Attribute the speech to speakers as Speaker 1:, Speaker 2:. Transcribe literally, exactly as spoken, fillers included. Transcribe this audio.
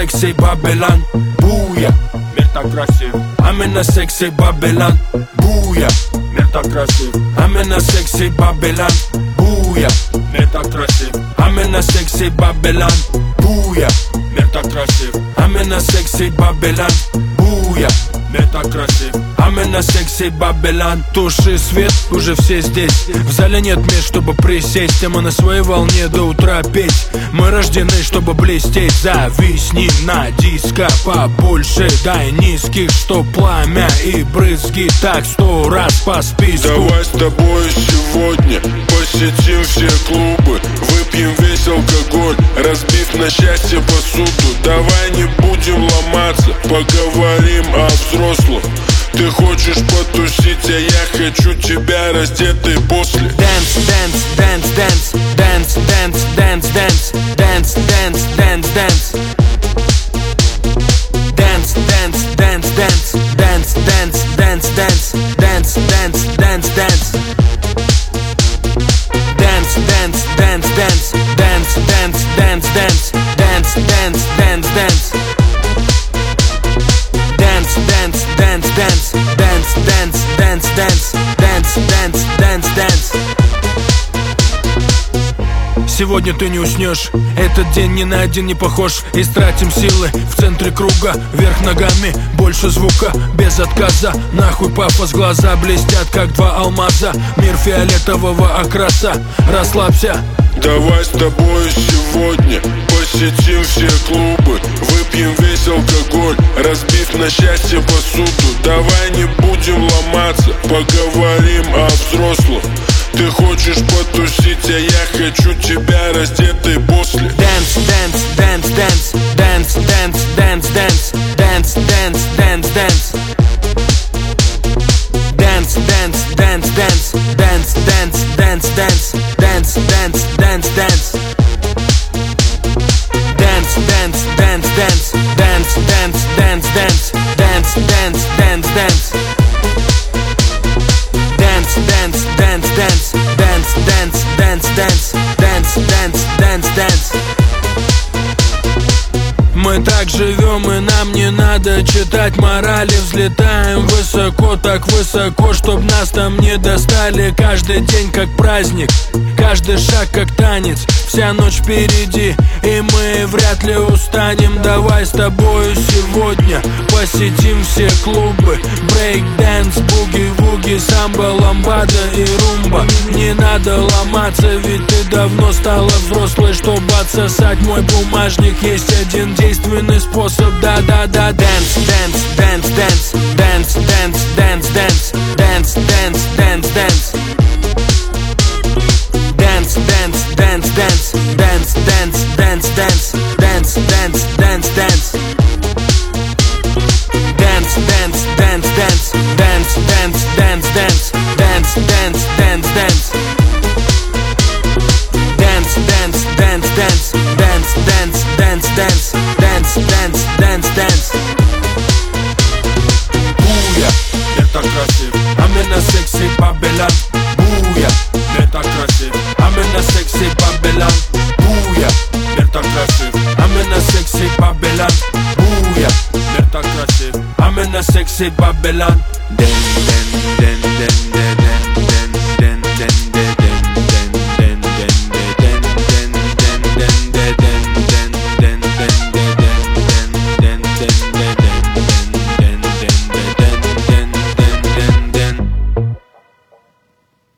Speaker 1: секси Бабелан. Буя, мир так красив. Амена секси Бабелан. Буя, мир так красив. Амена секси Бабелан. Буя, мир так красив. Амена секси Бабелан. Буя, мир так красив. Амена секси Бабелан. Буя, мир так красив. Амена секси Бабелан. Туши свет, уже все здесь. В зале нет мест, чтобы присесть, а мы на своей волне до утра петь. Мы рождены, чтобы блестеть. Зависни на диско побольше, дай низких, что пламя и брызги так сто раз по списку.
Speaker 2: Давай с тобой сегодня посетим все клубы, выпьем весь алкоголь, разбив на счастье посуду. Давай не будем ломаться, поговорим о взрослых. Ты хочешь потусить, а я хочу тебя раздетый после.
Speaker 1: Dance, dance, dance, dance, dance, dance, dance, dance, dance, dance, dance, dance. Dance, dance, dance, dance, dance, dance, dance, dance, dance, dance, dance, dance. Dance, dance, dance, dance, dance, dance, dance, dance, dance, dance, dance, dance. Dance, dance, dance, dance, dance, dance, dance, dance, dance, dance, dance, dance. Сегодня ты не уснешь, этот день ни на один не похож. Истратим силы в центре круга, вверх ногами, больше звука, без отказа. Нахуй пафос, глаза блестят, как два алмаза. Мир фиолетового окраса, расслабься.
Speaker 2: Давай с тобой сегодня посетим все клубы, выпьем весь алкоголь, разбив на счастье посуду. Давай не будем ломаться, поговорим о взрослых. Ты хочешь потусить, а я хочу тебя раздетый после.
Speaker 1: Dance, dance, dance, dance, dance, dance, dance, dance, dance, dance, dance, dance. Dance, dance, dance, dance, dance, dance, dance, dance, dance, dance, dance, dance. Dance, dance, dance, dance, dance, dance, dance, dance, dance, dance, dance, dance. Dance, dance, dance, dance, dance, dance, dance, dance, dance, dance, dance, dance. Мы так живем, и нам не надо читать морали. Взлетаем высоко, так высоко, чтоб нас там не достали. Каждый день как праздник, каждый шаг как танец. Вся ночь впереди, и мы вряд ли устанем. Давай с тобою сегодня посетим все клубы. Брейк-дэнс, буги-вуги, самбо, ламбада и румба. Не надо ломаться, ведь ты давно стала взрослой, чтобы отсосать мой бумажник. Есть один действенный способ, да-да-да. Dance, dance, dance, dance, dance, dance, dance, dance, dance, dance, dance, dance. Dance, dance, dance, dance, dance, dance, dance, dance, dance, dance, dance, dance. Dance, dance, dance, dance, dance, dance, dance, dance, dance, dance, dance, dance. Dance, dance, dance, dance, dance, dance, dance, dance, dance, dance, dance, dance. Буя, мир так красив, Амена секси Бабелан. Буя, мир так красив, Амена секси Бабелан. Буя, мир так красив, Амена секси Бабелан. Буя, мир так красив, Амена секси Бабелан. Ден, ден, ден, ден, ден.